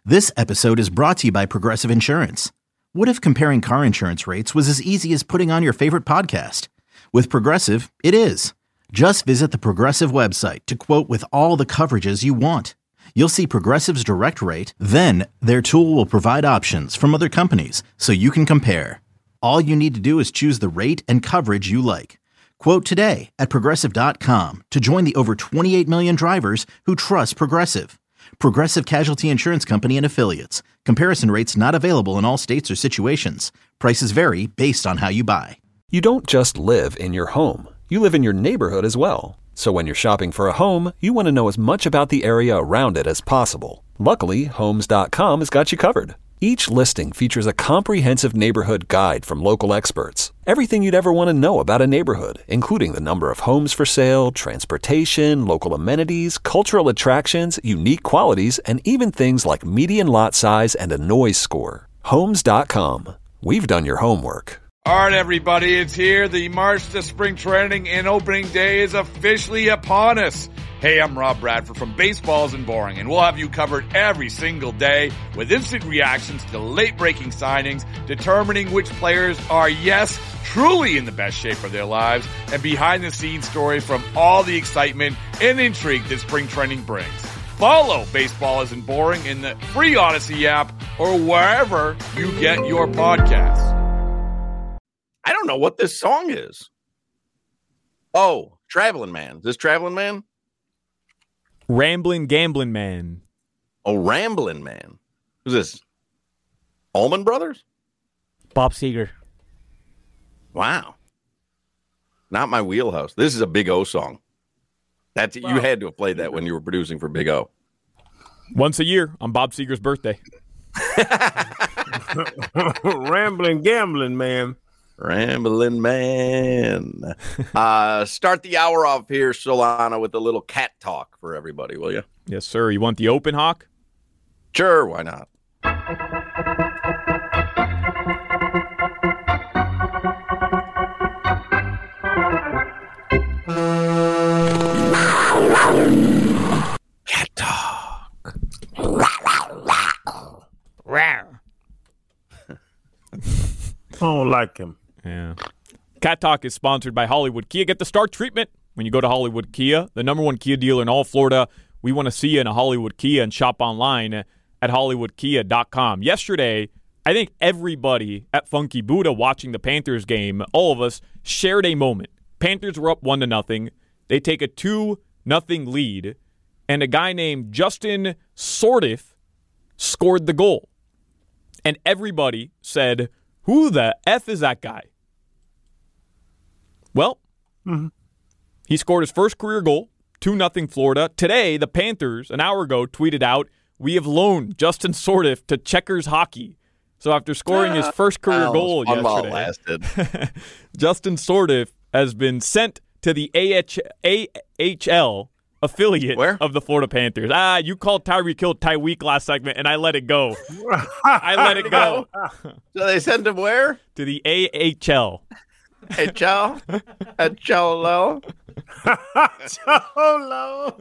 This episode is brought to you by Progressive Insurance. What if comparing car insurance rates was as easy as putting on your favorite podcast? With Progressive, it is. Just visit the Progressive website to quote with all the coverages you want. You'll see Progressive's direct rate, then their tool will provide options from other companies so you can compare. All you need to do is choose the rate and coverage you like. Quote today at Progressive.com to join the over 28 million drivers who trust Progressive. Progressive Casualty Insurance Company and Affiliates. Comparison rates not available in all states or situations. Prices vary based on how you buy. You don't just live in your home. You live in your neighborhood as well. So when you're shopping for a home, you want to know as much about the area around it as possible. Luckily, Homes.com has got you covered. Each listing features a comprehensive neighborhood guide from local experts. Everything you'd ever want to know about a neighborhood, including the number of homes for sale, transportation, local amenities, cultural attractions, unique qualities, and even things like median lot size and a noise score. Homes.com. We've done your homework. All right, everybody, it's here. The March to Spring Training and Opening Day is officially upon us. Hey, I'm Rob Bradford from Baseball Isn't Boring, and we'll have you covered every single day with instant reactions to late-breaking signings, determining which players are, yes, truly in the best shape of their lives, and behind-the-scenes stories from all the excitement and intrigue that spring training brings. Follow Baseball Isn't Boring in the free Odyssey app or wherever you get your podcasts. I don't know what this song is. Oh, Traveling Man. Is this Traveling Man? Ramblin' Gamblin' Man. Oh, Ramblin' Man. Who's this? Allman Brothers? Bob Seger. Wow. Not my wheelhouse. This is a Big O song. That's You had to have played that when you were producing for Big O. Once a year on Bob Seger's birthday. Ramblin' Gamblin' Man. Ramblin' Man. Start the hour off here, Solana, with a little cat talk for everybody, will you? Yes, sir. You want the open, Hawk? Sure, why not? Cat talk. I don't like him. Yeah. Cat Talk is sponsored by Hollywood Kia. Get the Start treatment when you go to Hollywood Kia, the number one Kia dealer in all Florida. We want to see you in a Hollywood Kia and shop online at HollywoodKia.com. Yesterday, I think everybody at Funky Buddha watching the Panthers game, all of us, shared a moment. Panthers were up 1-0. They take a 2-0 lead, and a guy named Justin Sordiff scored the goal. And everybody said, who the F is that guy? Well, He scored his first career goal, 2-0 Florida. Today, the Panthers, an hour ago, tweeted out, we have loaned Justin Sordiff to Checkers Hockey. So after scoring his first career goal yesterday, Justin Sordiff has been sent to the AHL affiliate of the Florida Panthers. You called Tyreek Hill Tyweek last segment, and I let it go. I let it go. So they sent him where? To the AHL. HL? HLO? Cholo.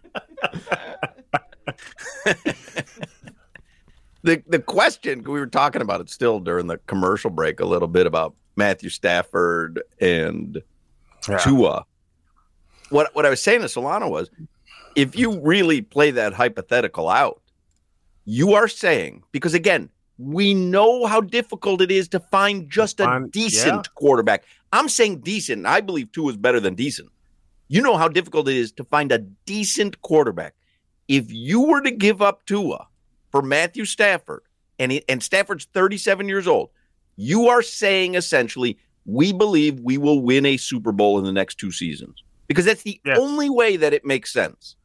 The question, we were talking about it still during the commercial break a little bit about Matthew Stafford and Tua. What I was saying to Solana was, if you really play that hypothetical out, you are saying, because again, we know how difficult it is to find just a decent quarterback. I'm saying decent. I believe Tua is better than decent. You know how difficult it is to find a decent quarterback. If you were to give up Tua for Matthew Stafford, and Stafford's 37 years old, you are saying essentially, we believe we will win a Super Bowl in the next 2 seasons. Because that's the only way that it makes sense.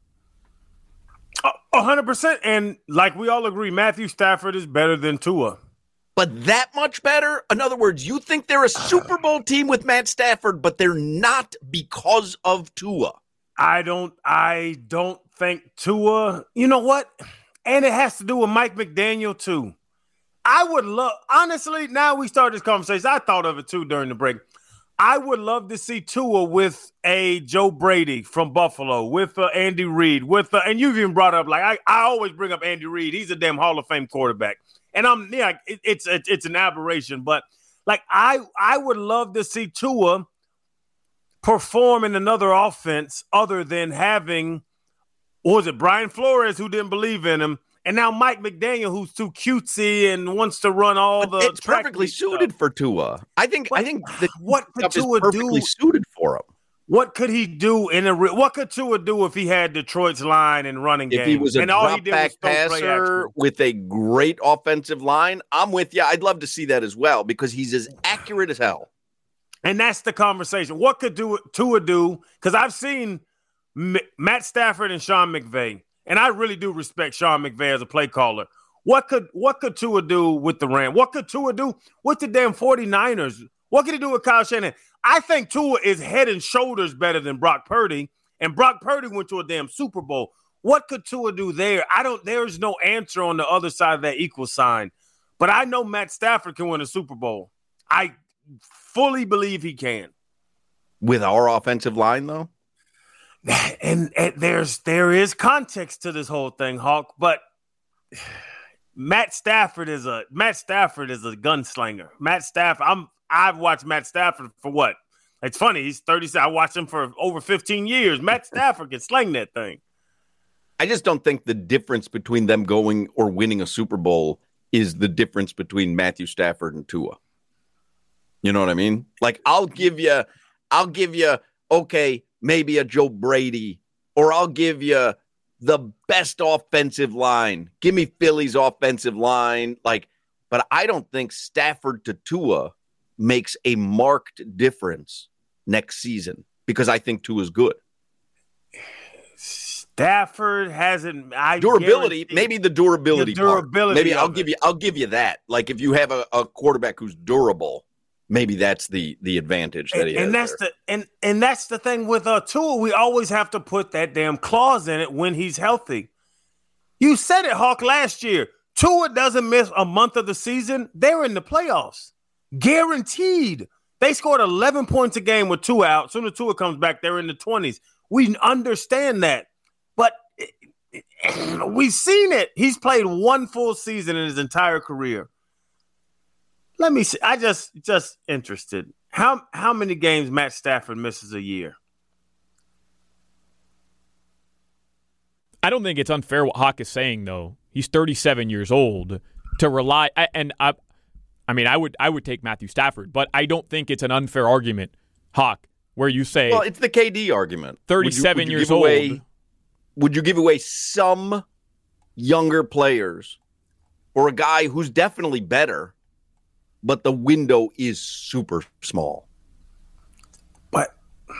100%. And like we all agree, Matthew Stafford is better than Tua. But that much better? In other words, you think they're a Super Bowl team with Matt Stafford, but they're not because of Tua. I don't think Tua, you know what? And it has to do with Mike McDaniel too. I would love, honestly, now we start this conversation. I thought of it too during the break. I would love to see Tua with a Joe Brady from Buffalo, with Andy Reid, and you've even brought up, like, I always bring up Andy Reid. He's a damn Hall of Fame quarterback. And it's an aberration. But, like, I would love to see Tua perform in another offense other than having, what was it, Brian Flores, who didn't believe in him, and now Mike McDaniel, who's too cutesy and wants to run all the. It's perfectly suited for Tua. I think what could Tua is perfectly suited for him. What could he do what could Tua do if he had Detroit's line and running game? If he was a drop-back passer with a great offensive line, I'm with you. I'd love to see that as well because he's as accurate as hell. And that's the conversation. What could Tua do? Because I've seen Matt Stafford and Sean McVay. And I really do respect Sean McVay as a play caller. What could Tua do with the Rams? What could Tua do with the damn 49ers? What could he do with Kyle Shanahan? I think Tua is head and shoulders better than Brock Purdy, and Brock Purdy went to a damn Super Bowl. What could Tua do there? There's no answer on the other side of that equal sign. But I know Matt Stafford can win a Super Bowl. I fully believe he can. With our offensive line, though? And there is context to this whole thing, Hawk, but Matt Stafford is a gunslinger. I've watched Matt Stafford for what? It's funny, he's 37. I watched him for over 15 years. Matt Stafford can sling that thing. I just don't think the difference between them going or winning a Super Bowl is the difference between Matthew Stafford and Tua. You know what I mean? Like, I'll give you, okay, maybe a Joe Brady, or I'll give you the best offensive line. Give me Philly's offensive line. But I don't think Stafford to Tua makes a marked difference next season because I think Tua's good. Stafford hasn't durability. Maybe the durability. Maybe I'll give you that. Like, if you have a quarterback who's durable, maybe that's the advantage that he has. And that's the thing with Tua. We always have to put that damn clause in it when he's healthy. You said it, Hawk, last year. Tua doesn't miss a month of the season, they're in the playoffs. Guaranteed. They scored 11 points a game with Tua out. Soon as Tua comes back, they're in the 20s. We understand that. But we've seen it. He's played one full season in his entire career. Let me see. I just interested. How many games Matt Stafford misses a year? I don't think it's unfair what Hawk is saying, though. He's 37 years old to rely. I would take Matthew Stafford, but I don't think it's an unfair argument, Hawk, where you say. Well, it's the KD argument. 37 years old. Would you give away some younger players or a guy who's definitely better, but the window is super small? But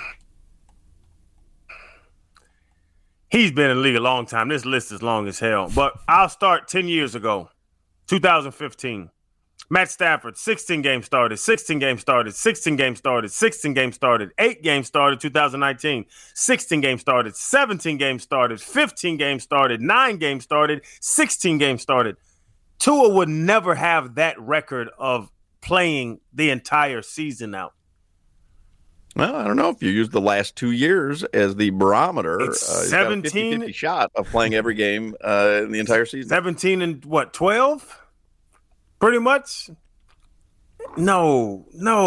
he's been in the league a long time. This list is long as hell. But I'll start 10 years ago, 2015. Matt Stafford, 16 games started, 16 games started, 16 games started, 16 games started, 8 games started, 2019, 16 games started, 17 games started, 15 games started, 9 games started, 16 games started. Tua would never have that record of playing the entire season out. Well, I don't know if you use the last 2 years as the barometer. It's 17 50 shot of playing every game in the entire season. 17 and what, 12? Pretty much. No.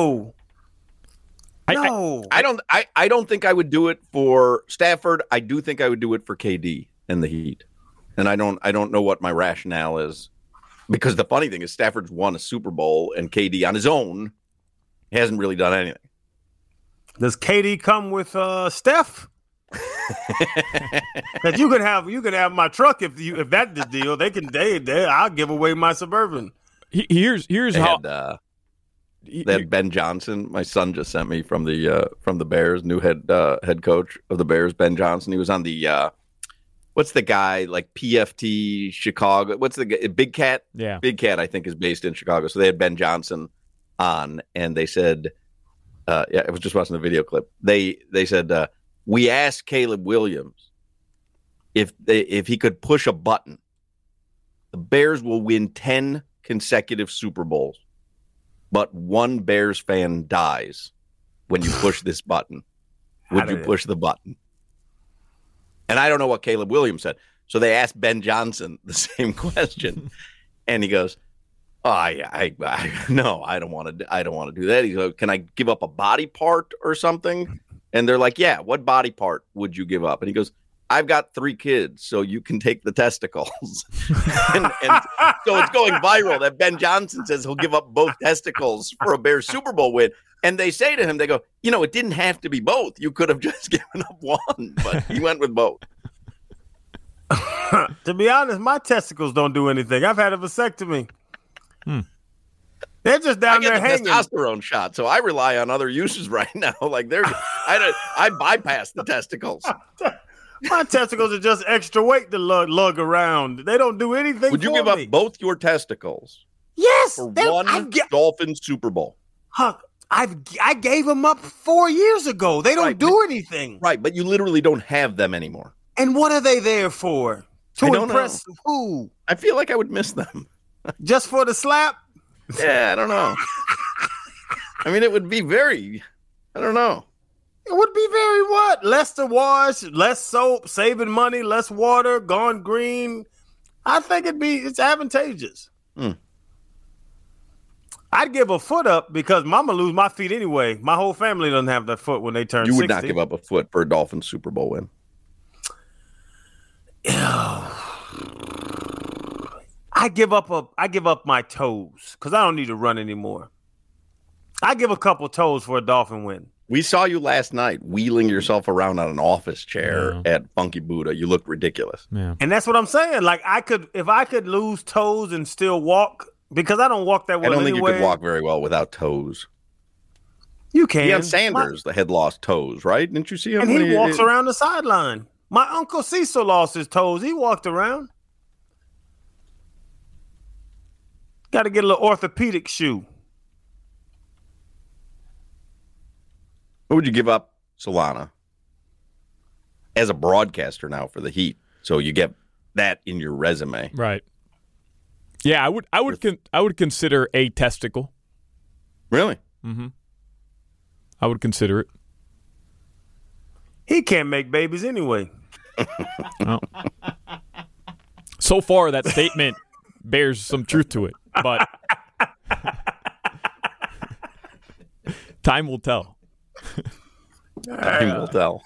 I don't think I would do it for Stafford. I do think I would do it for KD and the Heat. And I don't know what my rationale is. Because the funny thing is Stafford's won a Super Bowl and KD on his own hasn't really done anything. Does KD come with Steph? Because you could have my truck if that's the deal. I'll give away my Suburban. Here's how that Ben Johnson, my son just sent me from the Bears, new head coach of the Bears, Ben Johnson. He was on the what's the guy, like PFT Chicago? What's the guy? Big Cat? Yeah, Big Cat I think is based in Chicago. So they had Ben Johnson on, and they said, I was just watching the video clip. They said we asked Caleb Williams if he could push a button, the Bears will win 10 consecutive Super Bowls, but one Bears fan dies when you push this button? Would you push the button? And I don't know what Caleb Williams said. So they asked Ben Johnson the same question, and he goes, "Oh yeah, no, I don't want to do that." He goes, "Can I give up a body part or something?" And they're like, "Yeah, what body part would you give up?" And he goes, "I've got 3 kids, so you can take the testicles." and so it's going viral that Ben Johnson says he'll give up both testicles for a Bears Super Bowl win. And they say to him, they go, it didn't have to be both. You could have just given up one, but he went with both. To be honest, my testicles don't do anything. I've had a vasectomy. They're just down there hanging. Testosterone shot, so I rely on other uses right now. Like I bypass the testicles. My testicles are just extra weight to lug around. They don't do anything. Would you give up both your testicles? Yes, for one Dolphins Super Bowl. Huck, I gave them up 4 years ago. They don't do anything. Right, but you literally don't have them anymore. And what are they there for? To impress who? I feel like I would miss them. Just for the slap? Yeah, I don't know. I mean, it would be I don't know. It would be very what? Less to wash, less soap, saving money, less water, gone green. I think it's advantageous. I'd give a foot up because I'm going to lose my feet anyway. My whole family doesn't have that foot when they turn 60. You would not give up a foot for a Dolphins Super Bowl win. I give up my toes because I don't need to run anymore. I give a couple toes for a Dolphin win. We saw you last night wheeling yourself around on an office chair at Funky Buddha. You looked ridiculous. Yeah. And that's what I'm saying. Like if I could lose toes and still walk, because I don't walk that well. I don't think you could walk very well without toes. You can. Deion Sanders had lost toes, right? Didn't you see him? And he walks around the sideline. My Uncle Cecil lost his toes. He walked around. Got to get a little orthopedic shoe. What would you give up, Solana, as a broadcaster now for the Heat? So you get that in your resume, right? Yeah, I would consider a testicle. Really? Mm-hmm. I would consider it. He can't make babies anyway. Well, so far, that statement bears some truth to it, but time will tell. Time will tell.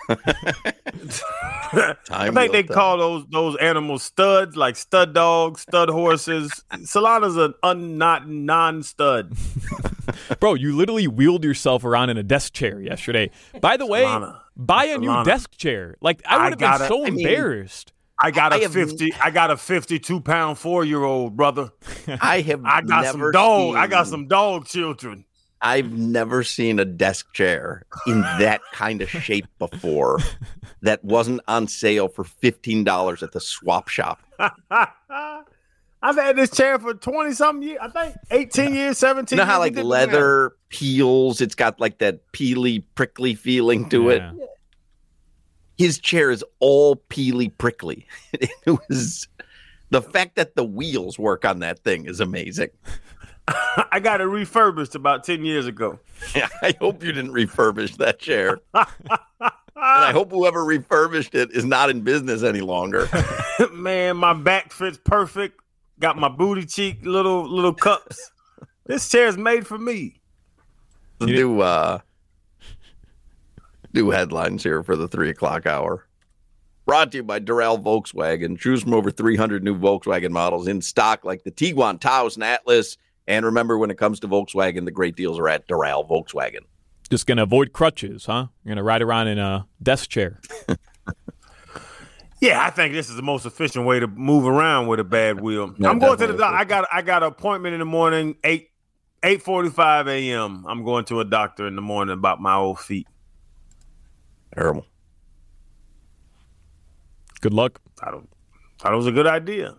I think they call those animals studs, like stud dogs, stud horses. Solana's an non-stud. Bro, you literally wheeled yourself around in a desk chair yesterday. By the way, buy a new desk chair. Like I would have been so embarrassed. I got a 52-pound 4-year-old brother. I got some dog children. I've never seen a desk chair in that kind of shape before that wasn't on sale for $15 at the swap shop. I've had this chair for 20-something years. I think 18 years, 17 years. You know how like leather peels? It's got like that peely, prickly feeling to it. His chair is all peely, prickly. It was the fact that the wheels work on that thing is amazing. I got it refurbished about 10 years ago. Yeah, I hope you didn't refurbish that chair. And I hope whoever refurbished it is not in business any longer. Man, my back fits perfect. Got my booty cheek little cups. This chair's made for me. Do headlines here for the 3 o'clock hour. Brought to you by Doral Volkswagen. Choose from over 300 new Volkswagen models in stock like the Tiguan, Taos, and Atlas. And remember, when it comes to Volkswagen, the great deals are at Doral Volkswagen. Just going to avoid crutches, huh? You're going to ride around in a desk chair. Yeah, I think this is the most efficient way to move around with a bad wheel. No, I'm going to the doctor. I got an appointment in the morning, 8:45 a.m. I'm going to a doctor in the morning about my old feet. Terrible. Good luck. I thought it was a good idea.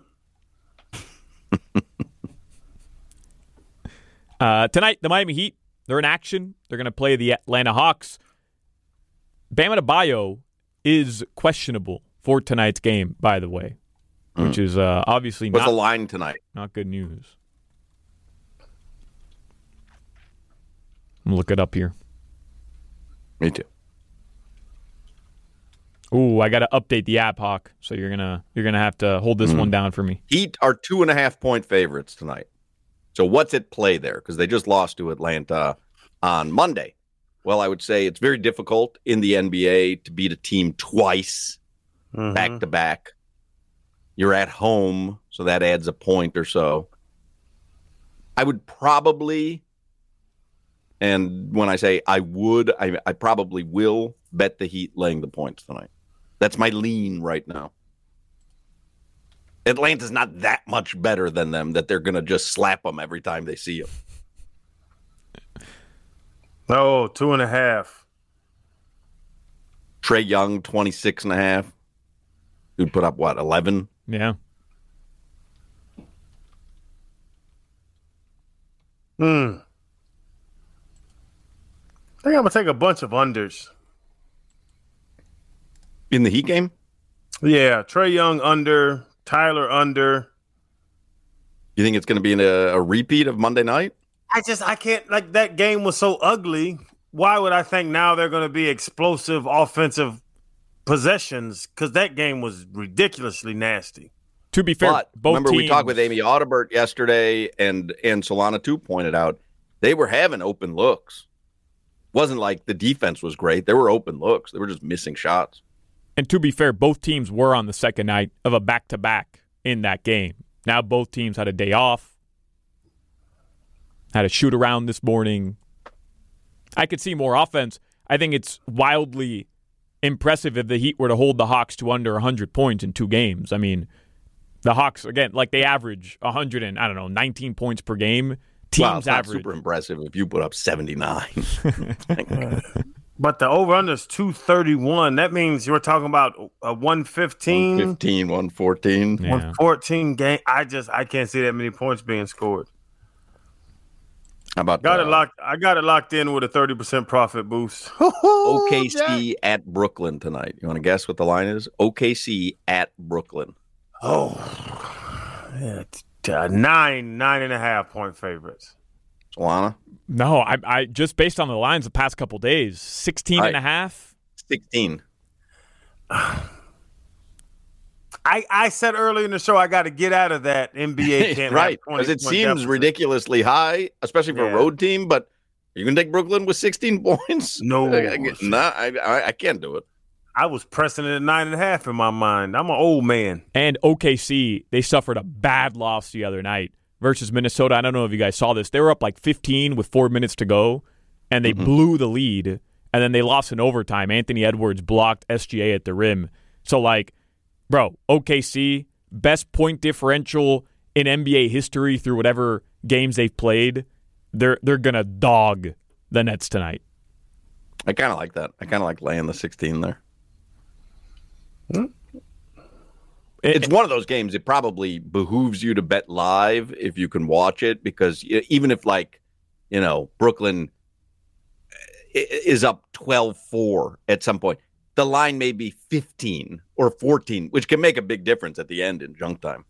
Tonight, the Miami Heat, they're in action. They're going to play the Atlanta Hawks. Bam Adebayo is questionable for tonight's game, by the way, which is obviously What's the line tonight? Not good news. I'm going to look it up here. Me too. Ooh, I got to update the app, Hawk. So you're gonna have to hold this one down for me. Heat are 2.5-point favorites tonight. So what's at play there? Because they just lost to Atlanta on Monday. Well, I would say it's very difficult in the NBA to beat a team twice, back to back. You're at home, so that adds a point or so. I would probably, and when I say I would, I probably will bet the Heat laying the points tonight. That's my lean right now. Atlanta's not that much better than them that they're going to just slap them every time they see them. Oh, 2.5. Trae Young, 26.5. Who'd put up, 11? Yeah. I think I'm going to take a bunch of unders. In the Heat game? Yeah, Trae Young under, Tyler under. You think it's going to be a repeat of Monday night? I can't, like, that game was so ugly. Why would I think now they're going to be explosive offensive possessions? Because that game was ridiculously nasty. To be fair, but both remember teams, we talked with Amy Audibert yesterday, and Solana too pointed out they were having open looks. Wasn't like the defense was great. There were open looks. They were just missing shots. And to be fair, both teams were on the second night of a back-to-back in that game. Now both teams had a day off, had a shoot-around this morning. I could see more offense. I think it's wildly impressive if the Heat were to hold the Hawks to under 100 points in 2 games. I mean, the Hawks, again, like they average 19 points per game. Teams average. Super impressive if you put up 79. But the over-under is 231. That means you're talking about a 115. 115, 114. Yeah. 114 game. I can't see that many points being scored. How about I got it locked in with a 30% profit boost. OKC at Brooklyn tonight? You want to guess what the line is? OKC at Brooklyn. Oh, yeah, 9.5 point favorites. Solana? No, I just based on the lines the past couple days, 16 and a half. 16. I said earlier in the show I got to get out of that NBA can't right, because it seems ridiculously high, especially for a road team, but you can take Brooklyn with 16 points? No. I can't do it. I was pressing it at 9.5 in my mind. I'm an old man. And OKC, they suffered a bad loss the other night versus Minnesota. I don't know if you guys saw this. They were up like 15 with 4 minutes to go, and they blew the lead, and then they lost in overtime. Anthony Edwards blocked SGA at the rim. So, like, bro, OKC, best point differential in NBA history through whatever games they've played. They're going to dog the Nets tonight. I kind of like that. I kind of like laying the 16 there. It's one of those games. It probably behooves you to bet live if you can watch it, because even if, like, Brooklyn is up 12-4 at some point, the line may be 15 or 14, which can make a big difference at the end in junk time.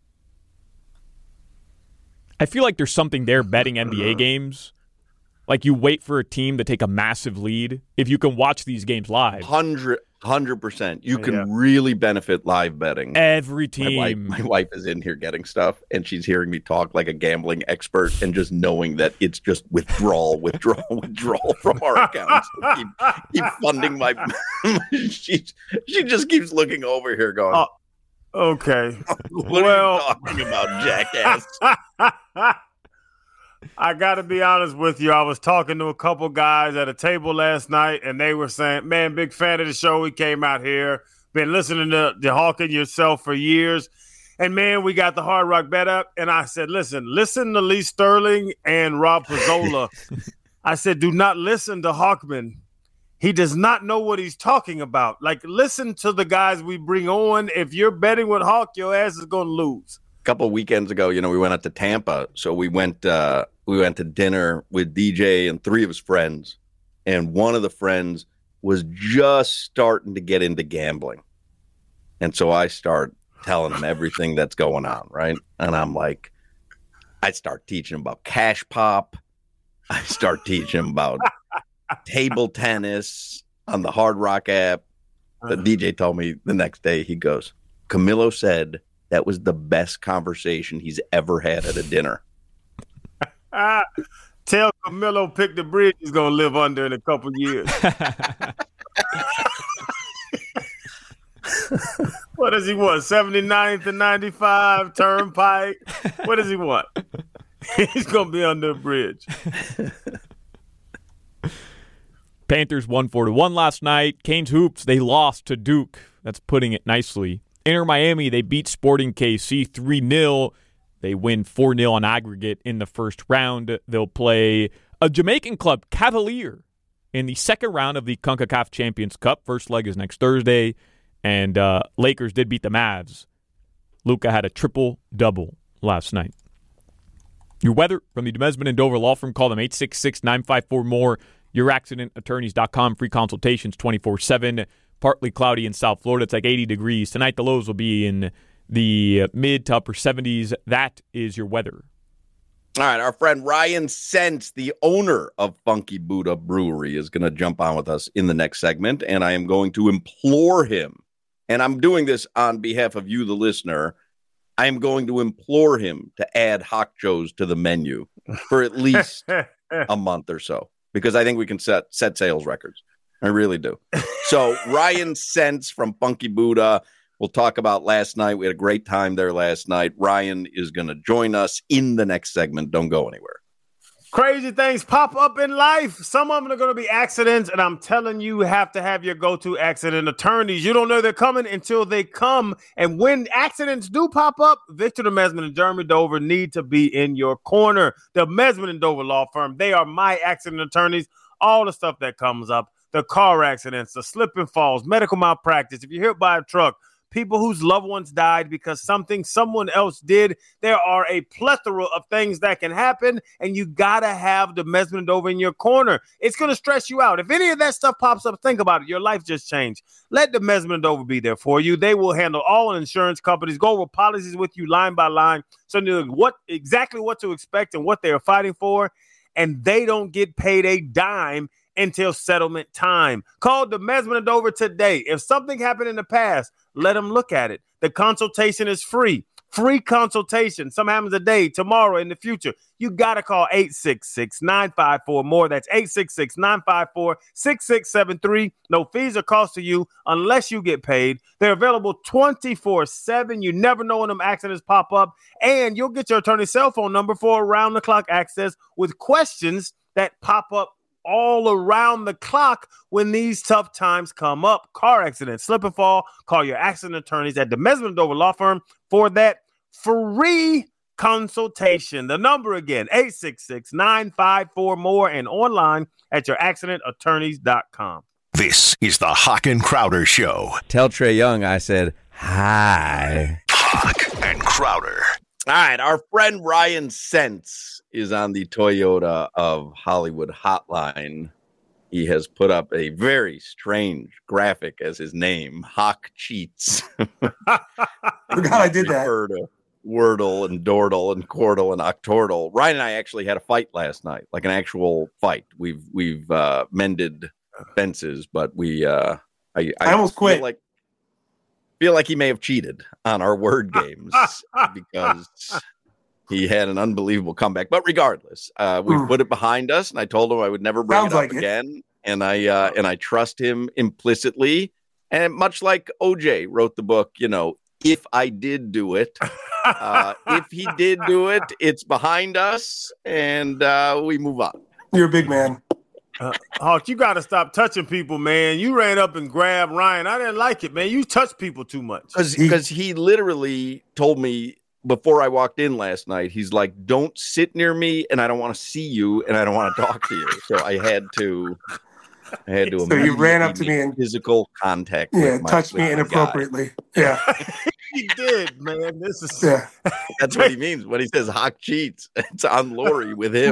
I feel like there's something there betting NBA games. Like, you wait for a team to take a massive lead. If you can watch these games live. 100%. You can really benefit live betting. Every team. My wife is in here getting stuff, and she's hearing me talk like a gambling expert and just knowing that it's just withdrawal from our accounts. Keep funding my she just keeps looking over here going, okay. What are you talking about, jackass? I got to be honest with you. I was talking to a couple guys at a table last night, and they were saying, man, big fan of the show. We came out here, been listening to Hawk and yourself for years. And, man, we got the Hard Rock Bet up. And I said, listen to Lee Sterling and Rob Pizzola. I said, do not listen to Hawkman. He does not know what he's talking about. Like, listen to the guys we bring on. If you're betting with Hawk, your ass is going to lose. A couple of weekends ago, we went out to Tampa. So we went to dinner with DJ and 3 of his friends. And one of the friends was just starting to get into gambling. And so I start telling him everything that's going on, right? And I'm like, I start teaching him about cash pop. I start teaching him about table tennis. on the Hard Rock app. The DJ told me the next day, he goes, Camilo said that was the best conversation he's ever had at a dinner. Tell Camilo pick the bridge he's going to live under in a couple years. What does he want? 79th and 95 Turnpike? What does he want? He's going to be under a bridge. Panthers won 4-1 last night. Canes Hoops, they lost to Duke. That's putting it nicely. Inter Miami, they beat Sporting KC 3-0. They win 4-0 on aggregate in the first round. They'll play a Jamaican club, Cavalier, in the second round of the CONCACAF Champions Cup. First leg is next Thursday. And Lakers did beat the Mavs. Luka had a triple-double last night. Your weather from the Demesman and Dover Law Firm. Call them 866-954-MORE. YourAccidentAttorneys.com. Free consultations 24/7. Partly cloudy in South Florida. It's like 80 degrees. Tonight the lows will be in the mid to upper 70s. That is your weather. All right, our friend Ryan Sense, the owner of Funky Buddha Brewery, is going to jump on with us in the next segment, and I am going to implore him, and I'm doing this on behalf of you, the listener, I am going to implore him to add Hok Joes to the menu for at least a month or so, because I think we can set sales records. I really do. So Ryan Sense from Funky Buddha. We'll talk about last night. We had a great time there last night. Ryan is going to join us in the next segment. Don't go anywhere. Crazy things pop up in life. Some of them are going to be accidents, and I'm telling you, you have to have your go-to accident attorneys. You don't know they're coming until they come. And when accidents do pop up, Victor Demesman and Jeremy Dover need to be in your corner. The Demesman and Dover Law Firm, they are my accident attorneys. All the stuff that comes up, the car accidents, the slip and falls, medical malpractice, if you're hit by a truck, people whose loved ones died because someone else did. There are a plethora of things that can happen, and you got to have the Demesman and Dover in your corner. It's going to stress you out. If any of that stuff pops up, think about it. Your life just changed. Let the Demesman and Dover be there for you. They will handle all insurance companies, go over policies with you line by line, so you know exactly what to expect and what they are fighting for, and they don't get paid a dime until settlement time. Call the Demesman and Dover today. If something happened in the past, let them look at it. The consultation is free. Free consultation. Some happens today, tomorrow, in the future. You got to call 866-954-MORE. That's 866-954-6673. No fees or costs to you unless you get paid. They're available 24/7. You never know when them accidents pop up. And you'll get your attorney's cell phone number for around-the-clock access with questions that pop up all around the clock when these tough times come up. Car accidents, slip and fall. Call your accident attorneys at the Demesman and Dover Law Firm for that free consultation. The number again, 866-954-MORE, and online at youraccidentattorneys.com. This is the Hawk and Crowder Show. Tell Trae Young I said hi. Hawk and Crowder. All right, our friend Ryan Sense is on the Toyota of Hollywood hotline. He has put up a very strange graphic as his name, Hawk Cheats. Forgot I did that. Wordle and Dordle and Quordle and Octordle. Ryan and I actually had a fight last night, like an actual fight. We've mended fences, but I almost quit. Feel like he may have cheated on our word games because he had an unbelievable comeback. But regardless, we put it behind us, and I told him I would never bring it up again. And I trust him implicitly. And much like OJ wrote the book, if I did do it, if he did do it, it's behind us, and we move on. You're a big man. Hawk, you got to stop touching people, man. You ran up and grabbed Ryan. I didn't like it, man. You touch people too much. Because he literally told me before I walked in last night, he's like, don't sit near me, and I don't want to see you, and I don't want to talk to you. So I had to So you ran up to me and physical contact. Touched me inappropriately. Yeah. He did, man. That's what he means when he says Hawk Cheats. It's on Lori with him.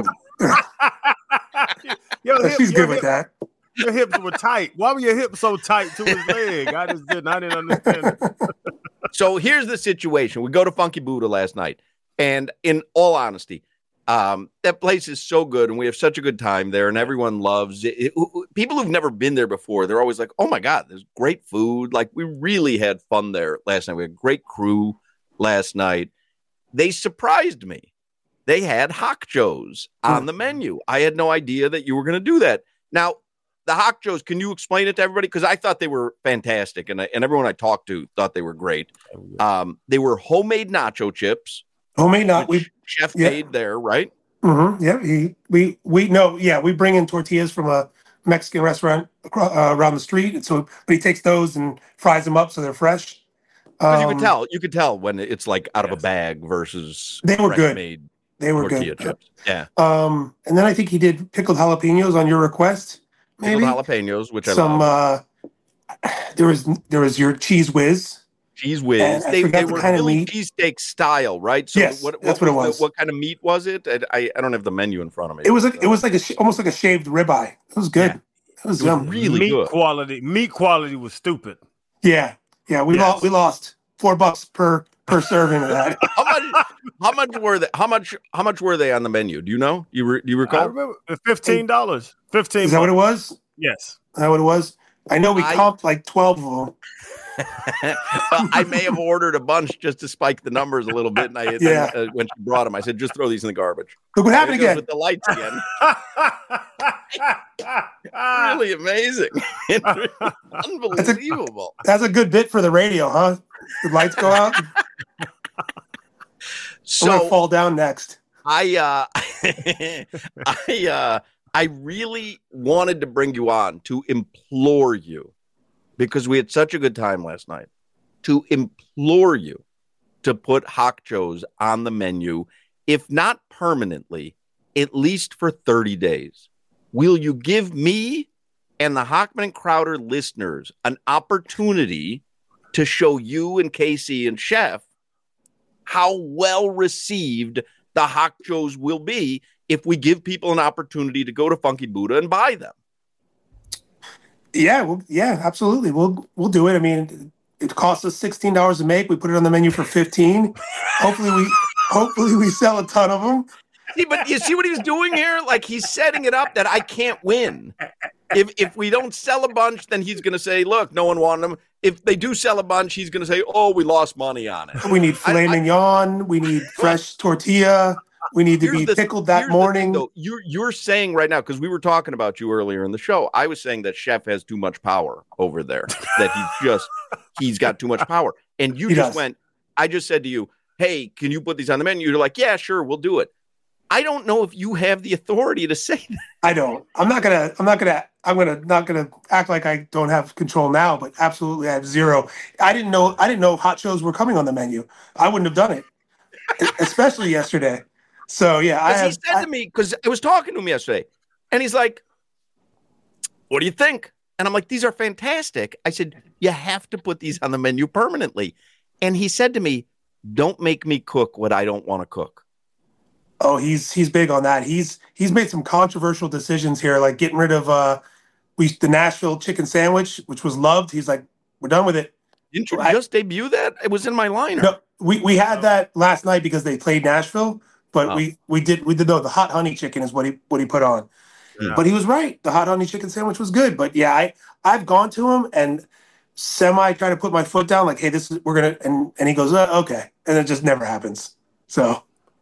She's good with that. Your hips were tight. Why were your hips so tight to his leg? I didn't understand it. So here's the situation. We go to Funky Buddha last night, and in all honesty, That place is so good, and we have such a good time there, and everyone loves it. People who've never been there before, they're always like, oh my God, there's great food. Like, we really had fun there last night. We had a great crew last night. They surprised me. They had Hock Joe's on the menu. I had no idea that you were going to do that. Now, the Hock Joe's, can you explain it to everybody? Because I thought they were fantastic, and everyone I talked to thought they were great. They were homemade nacho chips. Chef made there, right? Mm-hmm. Yeah, we bring in tortillas from a Mexican restaurant around the street, and but he takes those and fries them up so they're fresh. You could tell when it's like out of a bag versus they were good. Made they were tortilla good. Chips. Yeah. And then I think he did pickled jalapenos on your request. Maybe pickled jalapenos, which I love. There was your cheese whiz. Cheese whiz. They were really cheesesteak style, right? So yes, that's what it was. What kind of meat was it? I don't have the menu in front of me. It was almost like a shaved ribeye. It was good. Yeah. It was really good. Meat quality was stupid. Yeah. We lost $4 per serving of that. How much were they? How much were they on the menu? Do you know? Do you recall? I remember $15. $15. Is that what it was? Yes. Is that what it was? I know we comped like 12 of them. Well, I may have ordered a bunch just to spike the numbers a little bit. And when she brought them, I said, just throw these in the garbage. Look what happened again. With the lights again. Really amazing. Unbelievable. That's a good bit for the radio, huh? The lights go out. So I'm gonna fall down next. I really wanted to bring you on to implore you, because we had such a good time last night, to implore you to put Hock Joe's on the menu, if not permanently, at least for 30 days. Will you give me and the Hochman and Crowder listeners an opportunity to show you and Casey and Chef how well received the Hock Joe's will be if we give people an opportunity to go to Funky Buddha and buy them? Yeah, absolutely. We'll do it. I mean, it costs us $16 to make. We put it on the menu for $15. Hopefully we sell a ton of them. See, but you see what he's doing here? Like, he's setting it up that I can't win. If we don't sell a bunch, then he's going to say, look, no one wanted them. If they do sell a bunch, he's going to say, oh, we lost money on it. We need filet mignon. We need fresh tortilla. We need to be pickled that morning. You're saying right now, because we were talking about you earlier in the show, I was saying that Chef has too much power over there, that he's got too much power. And you I just said to you, hey, can you put these on the menu? You're like, yeah, sure, we'll do it. I don't know if you have the authority to say that. I don't. I'm not gonna act like I don't have control now, but absolutely I have zero. I didn't know Hot Joe's were coming on the menu. I wouldn't have done it, especially yesterday. So yeah, he said to me, because I was talking to him yesterday, and he's like, "What do you think?" And I'm like, "These are fantastic." I said, "You have to put these on the menu permanently." And he said to me, "Don't make me cook what I don't want to cook." Oh, he's big on that. He's made some controversial decisions here, like getting rid of the Nashville chicken sandwich, which was loved. He's like, we're done with it. Didn't you just debut that? It was in my lineup. No, we had that last night because they played Nashville, but we did the hot honey chicken is what he put on. Yeah. But he was right. The hot honey chicken sandwich was good. But yeah, I've gone to him and try to put my foot down, like, hey, and he goes, okay, and it just never happens. So.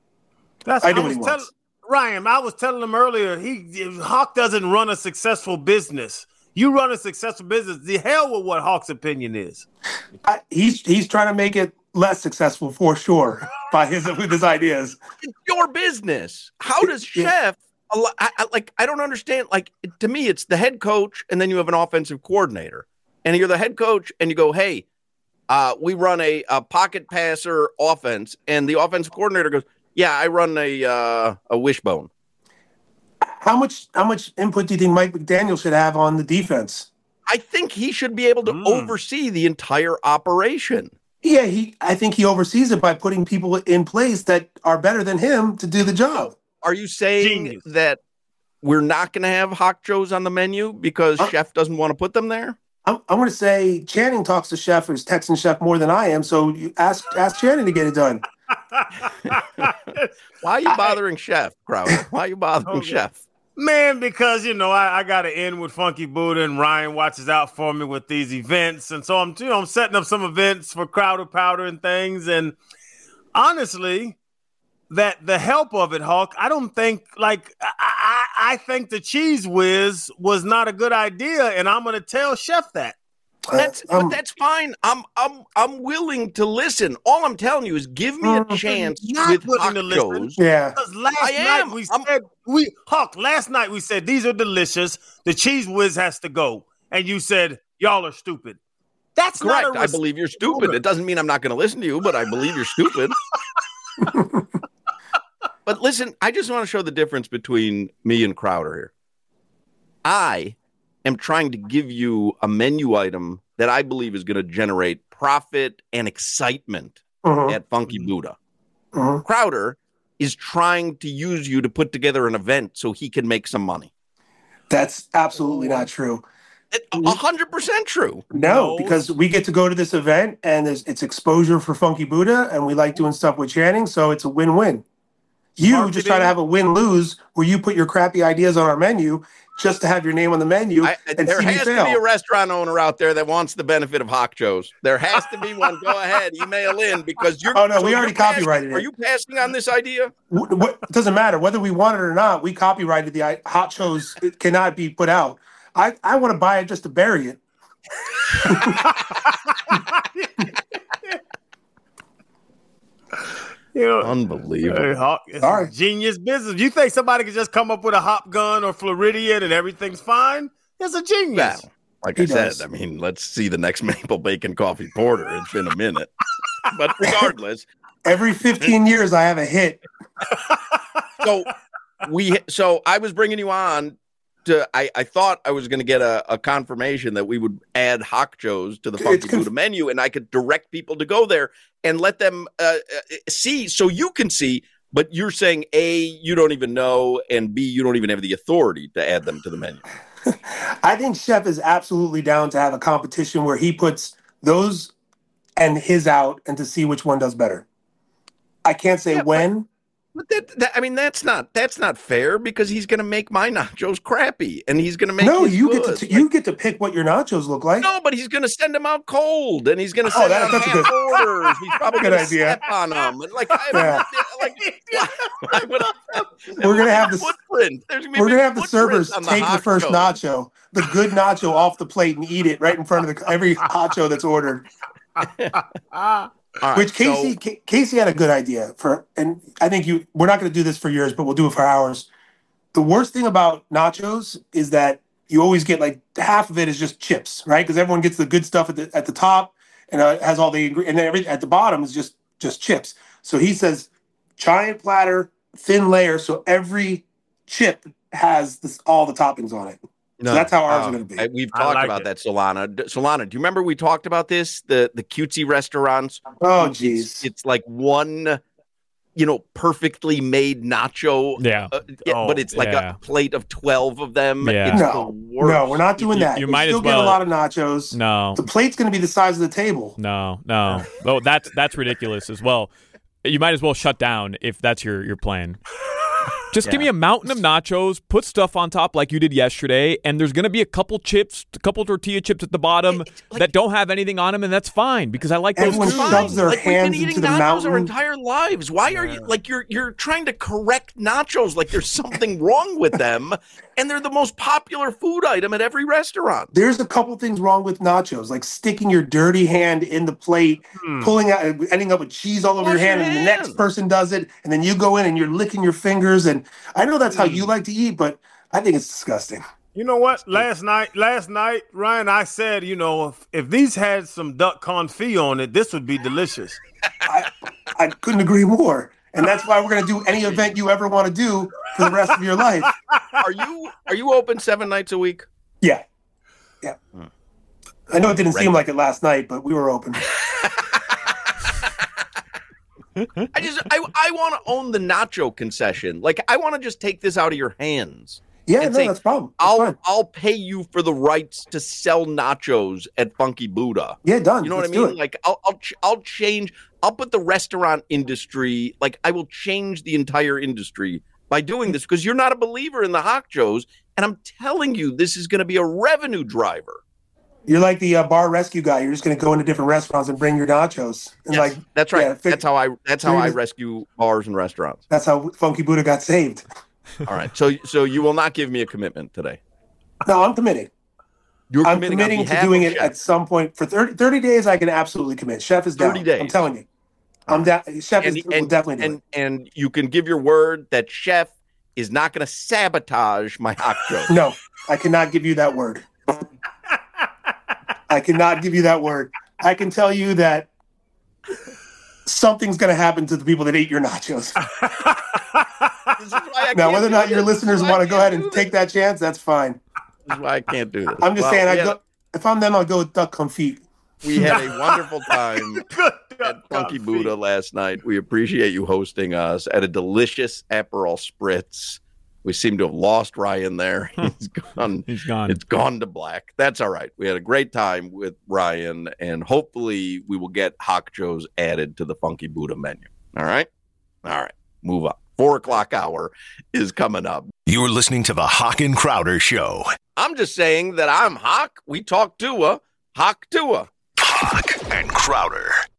Ryan, I was telling him earlier, Hawk doesn't run a successful business. You run a successful business. The hell with what Hawk's opinion is. He's trying to make it less successful for sure with his ideas. It's your business. How does Chef? I don't understand. Like, to me, it's the head coach, and then you have an offensive coordinator, and you're the head coach, and you go, hey, we run a pocket passer offense, and the offensive coordinator goes, yeah, I run a wishbone. How much input do you think Mike McDaniel should have on the defense? I think he should be able to oversee the entire operation. Yeah, I think he oversees it by putting people in place that are better than him to do the job. Are you saying that we're not going to have Hock Joe's on the menu because Chef doesn't want to put them there? I'm going to say Channing talks to Chef or is texting Chef more than I am, so you ask Channing to get it done. Why are you bothering Chef, Crowder? Why are you bothering Chef? Man, because, I got to end with Funky Buddha, and Ryan watches out for me with these events. And so I'm setting up some events for Crowder Powder and things. And honestly, that the help of it, Hawk, I don't think, I think the Cheese Whiz was not a good idea. And I'm going to tell Chef that. But that's fine. I'm willing to listen. All I'm telling you is give me a chance with Hawk-Joes. Yeah. Because last night we said these are delicious. The Cheese Whiz has to go. And you said, y'all are stupid. That's correct. Not I believe you're stupid. It doesn't mean I'm not going to listen to you, but I believe you're stupid. But listen, I just want to show the difference between me and Crowder here. I am trying to give you a menu item that I believe is going to generate profit and excitement at Funky Buddha. Crowder is trying to use you to put together an event so he can make some money. That's absolutely not true. 100% true. No, because we get to go to this event and it's exposure for Funky Buddha, and we like doing stuff with Channing, so it's a win-win. You just try to have a win-lose where you put your crappy ideas on our menu just to have your name on the menu. There has to be a restaurant owner out there that wants the benefit of Hawk-Joes. There has to be one. Go ahead, email in because you're. Oh no, we already copyrighted it. Are you passing on this idea? It doesn't matter whether we want it or not. We copyrighted the Hawk-Joes. It cannot be put out. I want to buy it just to bury it. Unbelievable. It's genius business. You think somebody could just come up with a hop gun or Floridian and everything's fine? It's a genius. Yeah. Like I said, I mean, let's see the next maple bacon coffee porter. It's been a minute. But regardless. Every 15 years I have a hit. So I was bringing you on I thought I was going to get a confirmation that we would add Hawk-Joes to the Funky Buddha menu, and I could direct people to go there and let them see, so you can see. But you're saying A, you don't even know, and B, you don't even have the authority to add them to the menu. I think Chef is absolutely down to have a competition where he puts those and his out and to see which one does better. I can't say when. But that's not fair because he's going to make my nachos crappy and he's going to make you get to pick what your nachos look like. No, but he's going to send them out cold and he's going to send out half orders. He's probably going to step on them. We're going to have the servers take the first nacho, the good nacho off the plate and eat it right in front of every nacho that's ordered. Right, which Casey had a good idea and I think we're not going to do this for yours, but we'll do it for ours. The worst thing about nachos is that you always get like half of it is just chips, right? Because everyone gets the good stuff at the top and it has all the ingredients, and then at the bottom is just chips. So he says giant platter, thin layer, so every chip has all the toppings on it. So that's how ours are going to be. We've talked about that, Solana. Solana, do you remember we talked about this? The cutesy restaurants. Oh, geez. It's like one, perfectly made nacho. Yeah. But it's like a plate of 12 of them. Yeah. It's no, we're not doing that. You might still as well get a lot of nachos. No. The plate's going to be the size of the table. No. Oh, that's ridiculous as well. You might as well shut down if that's your plan. Just give me a mountain of nachos, put stuff on top like you did yesterday, and there's going to be a couple tortilla chips at the bottom that don't have anything on them, and that's fine because I like those. Everyone shoves their hands into the mountain. Our entire lives. Why are you you're trying to correct nachos like there's something wrong with them, and they're the most popular food item at every restaurant. There's a couple things wrong with nachos, like sticking your dirty hand in the plate, pulling out, ending up with cheese all over your hand, and the next person does it, and then you go in and you're licking your fingers. And I know that's how you like to eat, but I think it's disgusting. You know what? Last night, Ryan, I said, if these had some duck confit on it, this would be delicious. I couldn't agree more. And that's why we're going to do any event you ever want to do for the rest of your life. Are you open 7 nights a week? Yeah. I know it didn't seem like it last night, but we were open. I want to own the nacho concession. Like, I want to just take this out of your hands Yeah, and no, say, that's a problem. That's fine. I'll pay you for the rights to sell nachos at Funky Buddha. Yeah, done. You know Let's what I mean? do it. Like I'll change. I'll put the restaurant industry. Like I will change the entire industry by doing this because you're not a believer in the Hawk Joes, and I'm telling you, this is going to be a revenue driver. You're like the bar rescue guy. You're just going to go into different restaurants and bring your nachos. And Yes, that's right. Yeah, that's how I rescue bars and restaurants. That's how Funky Buddha got saved. All right. So you will not give me a commitment today. No, I'm committing. I'm committing to doing it at some point for 30 days. I can absolutely commit. Chef is down. 30 days. I'm telling you. I'm down. Chef will definitely do it. And you can give your word that Chef is not going to sabotage my Hawk Joe. No, I cannot give you that word. I cannot give you that word. I can tell you that something's going to happen to the people that ate your nachos. Now, whether or not your listeners want to go ahead and take that chance, that's fine. This is why I can't do this. I'm just saying, if I'm them, I'll go with duck confit. We had a wonderful time at Funky Buddha last night. We appreciate you hosting us at a delicious Aperol Spritz. We seem to have lost Ryan there. He's gone. He's gone. It's gone to black. That's all right. We had a great time with Ryan, and hopefully we will get Hawk Joes added to the Funky Buddha menu. All right? All right. Move up. 4 o'clock hour is coming up. You're listening to the Hawk and Crowder Show. I'm just saying that I'm Hawk. We talk Tua. Hawk Tua. Hawk and Crowder.